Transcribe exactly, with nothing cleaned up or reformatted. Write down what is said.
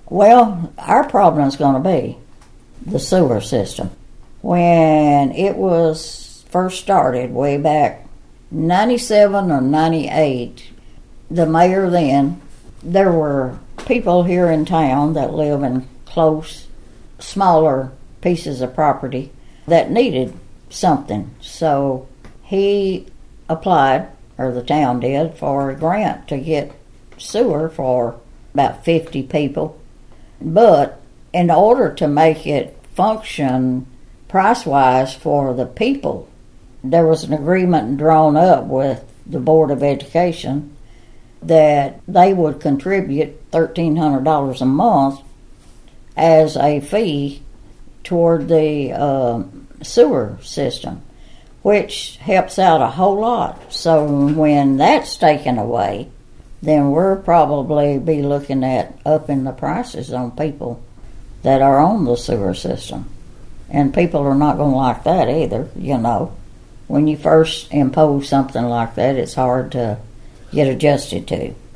Well, our problem is going to be the sewer system. When it was first started, way back ninety-seven or ninety-eight, the mayor then, there were people here in town that live in close, smaller pieces of property that needed something. So he applied, or the town did, for a grant to get sewer for about fifty people. But in order to make it function price-wise for the people, there was an agreement drawn up with the Board of Education that they would contribute thirteen hundred dollars a month as a fee toward the uh, sewer system, which helps out a whole lot. So when that's taken away, then we'll probably be looking at upping the prices on people that are on the sewer system. And people are not going to like that either, you know. When you first impose something like that, it's hard to get adjusted to.